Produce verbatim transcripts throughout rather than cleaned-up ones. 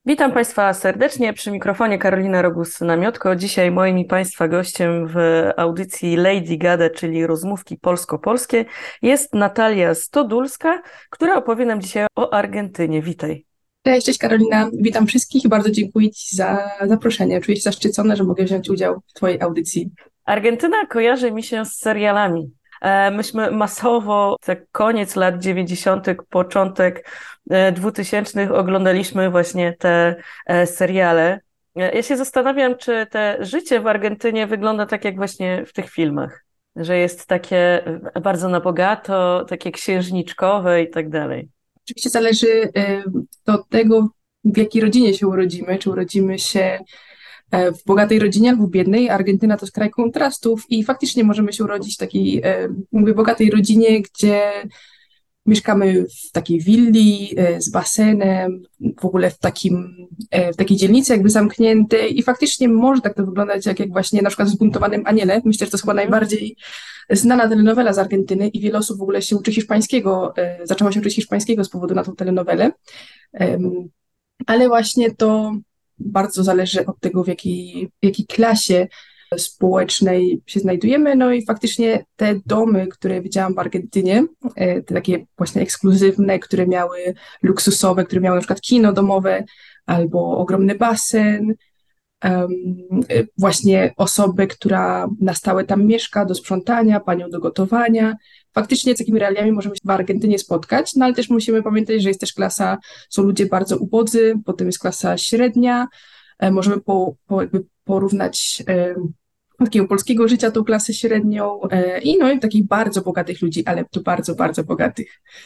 Witam Państwa serdecznie przy mikrofonie Karolina Rogus-Namiotko. Dzisiaj moim i Państwa gościem w audycji Lady Gada, czyli rozmówki polsko-polskie, jest Natalia Stodulska, która opowie nam dzisiaj o Argentynie. Witaj. Cześć, cześć Karolina, witam wszystkich i bardzo dziękuję Ci za zaproszenie. Czuję się zaszczycona, że mogę wziąć udział w Twojej audycji. Argentyna kojarzy mi się z serialami. E, Myśmy masowo, tak koniec lat dziewięćdziesiątych, początek e, dwutysięcznych oglądaliśmy właśnie te e, seriale. E, Ja się zastanawiam, czy te życie w Argentynie wygląda tak jak właśnie w tych filmach, że jest takie e, bardzo na bogato, takie księżniczkowe i tak dalej. Oczywiście zależy y, to od tego, w jakiej rodzinie się urodzimy, czy urodzimy się e, w bogatej rodzinie albo w biednej. Argentyna to jest kraj kontrastów i faktycznie możemy się urodzić w takiej, e, mówię, bogatej rodzinie, gdzie mieszkamy w takiej willi e, z basenem, w ogóle w takim, e, w takiej dzielnicy jakby zamkniętej i faktycznie może tak to wyglądać jak, jak właśnie na przykład w Zbuntowanym Aniele. Myślę, że to jest chyba Mhm. najbardziej znana telenowela z Argentyny i wiele osób w ogóle się uczy hiszpańskiego, e, zaczęło się uczyć hiszpańskiego z powodu na tą telenowelę. Em, Ale właśnie to bardzo zależy od tego, w jakiej, w jakiej klasie społecznej się znajdujemy. No i faktycznie te domy, które widziałam w Argentynie, e, te takie właśnie ekskluzywne, które miały luksusowe, które miały na przykład kino domowe albo ogromny basen, em, e, właśnie osobę, która na stałe tam mieszka, do sprzątania, panią do gotowania. Faktycznie z takimi realiami możemy się w Argentynie spotkać, no ale też musimy pamiętać, że jest też klasa, są ludzie bardzo ubodzy, potem jest klasa średnia, e, możemy po, po jakby porównać e, takiego polskiego życia, tą klasę średnią e, i no i takich bardzo bogatych ludzi, ale to bardzo, bardzo bogatych.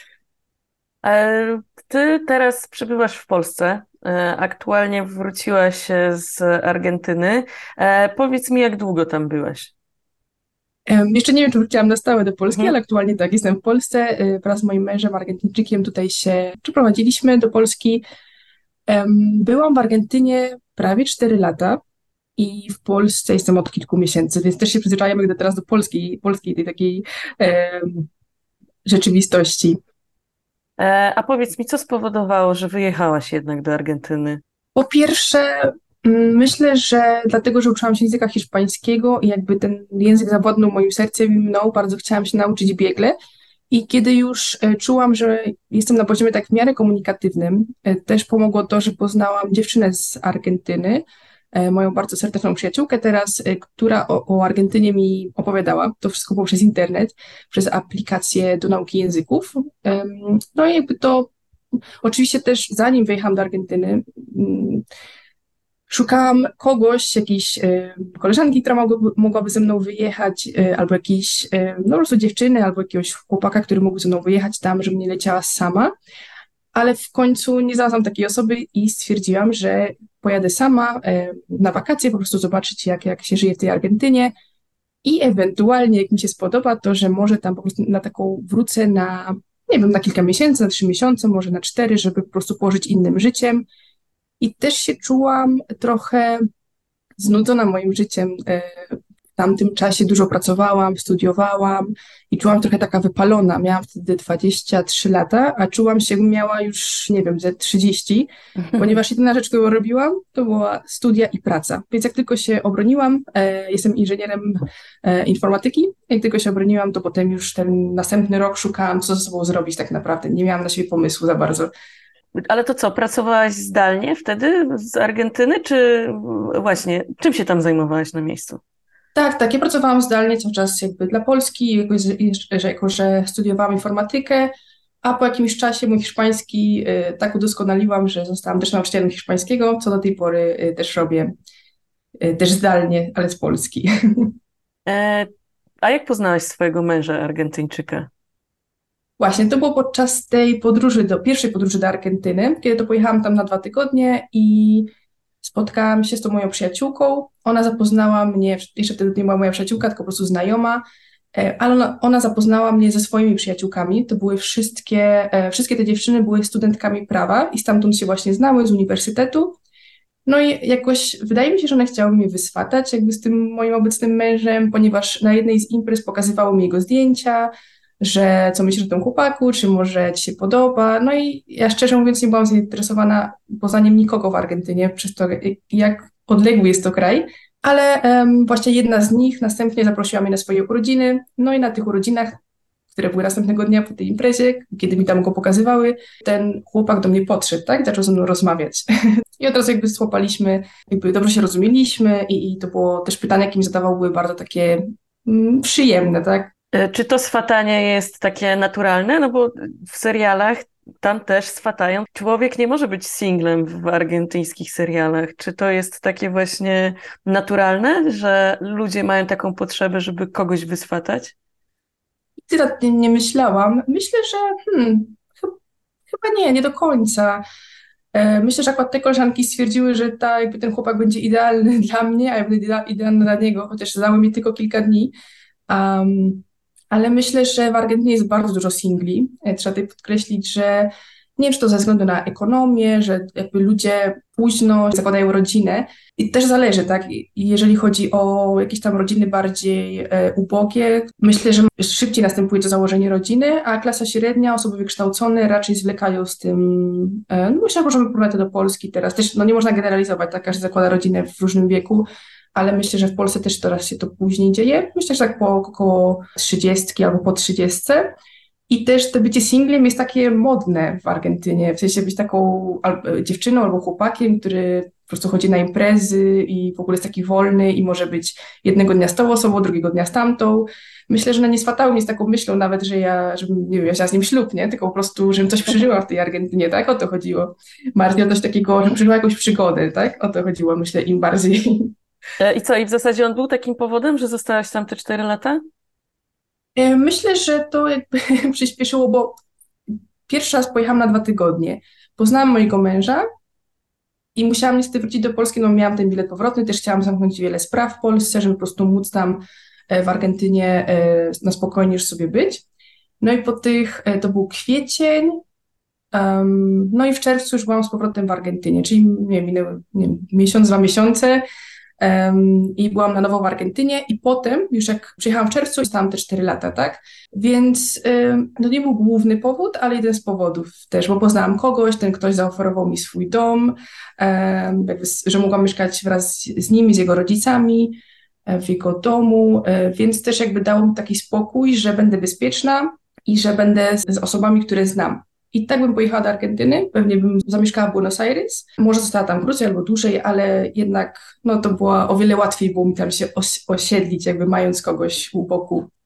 E, Ty teraz przebywasz w Polsce. E, Aktualnie wróciłaś e, z Argentyny. E, Powiedz mi, jak długo tam byłeś? Em, Jeszcze nie wiem, czy wróciłam na stałe do Polski, Mhm. ale aktualnie tak, jestem w Polsce. e, Wraz z moim mężem, Argentyńczykiem, tutaj się przeprowadziliśmy do Polski. Em, Byłam w Argentynie prawie cztery lata i w Polsce jestem od kilku miesięcy, więc też się przyzwyczajam gdy teraz do polskiej, polskiej tej takiej em, rzeczywistości. E, A powiedz mi, co spowodowało, że wyjechałaś jednak do Argentyny? Po pierwsze, mm, myślę, że dlatego, że uczyłam się języka hiszpańskiego i jakby ten język zawładnął moim sercem i mną, bardzo chciałam się nauczyć biegle. I kiedy już e, czułam, że jestem na poziomie tak w miarę komunikatywnym, e, też pomogło to, że poznałam dziewczynę z Argentyny, e, moją bardzo serdeczną przyjaciółkę teraz, e, która o, o Argentynie mi opowiadała. To wszystko było przez internet, przez aplikacje do nauki języków. Em, No i jakby to oczywiście też zanim wyjechałam do Argentyny, mm, szukałam kogoś, jakiejś e, koleżanki, która mogłaby, mogłaby ze mną wyjechać, e, albo jakiejś, e, no po prostu dziewczyny, albo jakiegoś chłopaka, który mógłby ze mną wyjechać tam, żebym nie leciała sama. Ale w końcu nie znalazłam takiej osoby i stwierdziłam, że pojadę sama e, na wakacje, po prostu zobaczyć, jak, jak się żyje w tej Argentynie. I ewentualnie, jak mi się spodoba, to że może tam po prostu na taką wrócę na, nie wiem, na kilka miesięcy, na trzy miesiące, może na cztery, żeby po prostu pożyć innym życiem. I też się czułam trochę znudzona moim życiem. E, W tamtym czasie dużo pracowałam, studiowałam i czułam trochę taka wypalona. Miałam wtedy dwadzieścia trzy lata, a czułam się, jakbym miała już, nie wiem, ze trzydzieści, ponieważ jedyna rzecz, którą robiłam, to była studia i praca. Więc jak tylko się obroniłam, e, jestem inżynierem e, informatyki, jak tylko się obroniłam, to potem już ten następny rok szukałam, co ze sobą zrobić tak naprawdę. Nie miałam na siebie pomysłu za bardzo. Ale to co, pracowałaś zdalnie wtedy z Argentyny, czy właśnie, czym się tam zajmowałaś na miejscu? Tak, tak. Ja pracowałam zdalnie cały czas jakby dla Polski, jako że, jako że studiowałam informatykę, a po jakimś czasie mój hiszpański y, tak udoskonaliłam, że zostałam też nauczycielem hiszpańskiego, co do tej pory y, też robię, y, też zdalnie, ale z Polski. E, a jak poznałaś swojego męża, Argentyńczyka? Właśnie, to było podczas tej podróży, do pierwszej podróży do Argentyny, kiedy to pojechałam tam na dwa tygodnie i spotkałam się z tą moją przyjaciółką. Ona zapoznała mnie, jeszcze wtedy nie była moja przyjaciółka, tylko po prostu znajoma, e, ale ona, ona zapoznała mnie ze swoimi przyjaciółkami. To były wszystkie, e, wszystkie te dziewczyny były studentkami prawa i stamtąd się właśnie znały z uniwersytetu. No i jakoś wydaje mi się, że one chciały mnie wyswatać jakby z tym moim obecnym mężem, ponieważ na jednej z imprez pokazywało mi jego zdjęcia, że co myślisz o tym chłopaku, czy może ci się podoba. No i ja szczerze mówiąc nie byłam zainteresowana poznaniem nikogo w Argentynie, przez to jak odległy jest to kraj, ale um, właśnie jedna z nich następnie zaprosiła mnie na swoje urodziny, no i na tych urodzinach, które były następnego dnia po tej imprezie, kiedy mi tam go pokazywały, ten chłopak do mnie podszedł, tak, zaczął ze mną rozmawiać. I od razu jakby złapaliśmy, jakby dobrze się rozumieliśmy i, i to było też pytania, jakie mi zadawał, były bardzo takie mm, przyjemne, tak. Czy to swatanie jest takie naturalne? No bo w serialach tam też swatają. Człowiek nie może być singlem w argentyńskich serialach. Czy to jest takie właśnie naturalne, że ludzie mają taką potrzebę, żeby kogoś wyswatać? Tyle nie, nie myślałam. Myślę, że hmm, ch- chyba nie, nie do końca. E, Myślę, że akurat te koleżanki stwierdziły, że ta, jakby ten chłopak będzie idealny dla mnie, a ja będę idea- idealna dla niego, chociaż znały mi tylko kilka dni. Um, ale myślę, że w Argentynie jest bardzo dużo singli. E, Trzeba tutaj podkreślić, że nie wiem, czy to ze względu na ekonomię, że jakby ludzie późno zakładają rodzinę. I też zależy, tak? I jeżeli chodzi o jakieś tam rodziny bardziej e, ubogie, myślę, że szybciej następuje to założenie rodziny, a klasa średnia, osoby wykształcone raczej zwlekają z tym. E, no myślę, że możemy porównać to do Polski teraz. Też no nie można generalizować, tak? Każdy zakłada rodzinę w różnym wieku, ale myślę, że w Polsce też teraz się to później dzieje. Myślę, że tak po około trzydziestki albo po trzydziestce. I też to bycie singlem jest takie modne w Argentynie, w sensie być taką al- dziewczyną albo chłopakiem, który po prostu chodzi na imprezy i w ogóle jest taki wolny i może być jednego dnia z tą osobą, drugiego dnia z tamtą. Myślę, że no nie swatały mnie z taką myślą nawet, że ja, żebym, nie wiem, ja wzięła z nim ślub, nie? Tylko po prostu, żebym coś przeżyła w tej Argentynie, tak? O to chodziło. Bardziej o coś takiego, żebym przeżyła jakąś przygodę, tak? O to chodziło, myślę, im bardziej. E, I co, i w zasadzie on był takim powodem, że zostałaś tam te cztery lata? E, Myślę, że to jakby przyspieszyło, bo pierwszy raz pojechałam na dwa tygodnie. Poznałam mojego męża i musiałam niestety wrócić do Polski, no miałam ten bilet powrotny, też chciałam zamknąć wiele spraw w Polsce, żeby po prostu móc tam e, w Argentynie e, na spokojnie już sobie być. No i po tych, e, to był kwiecień, em, no i w czerwcu już byłam z powrotem w Argentynie, czyli nie wiem, minęły nie wiem, miesiąc, dwa miesiące. Um, i byłam na nowo w Argentynie i potem, już jak przyjechałam w czerwcu, zostałam te cztery lata, tak? Więc um, no nie był główny powód, ale jeden z powodów też, bo poznałam kogoś, ten ktoś zaoferował mi swój dom, um, jakby, z- że mogłam mieszkać wraz z z nim, i z jego rodzicami e, w jego domu, e, więc też jakby dało mi taki spokój, że będę bezpieczna i że będę z, z osobami, które znam. I tak bym pojechała do Argentyny, pewnie bym zamieszkała w Buenos Aires, może została tam krócej albo dłużej, ale jednak no, to było o wiele łatwiej było mi tam się os- osiedlić, jakby mając kogoś u boku.